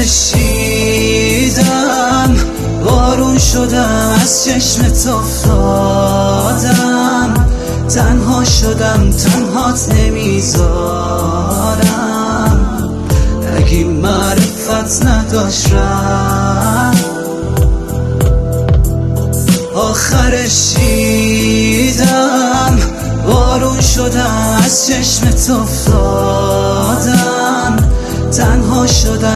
آخرش دیدم بارون شدم از چشمت افتادم، تنها شدم تنهات نمیذارم، اگه معرفت نداشت رفت. آخرش دیدم بارون شدم از چشمت افتادم، تنها شدم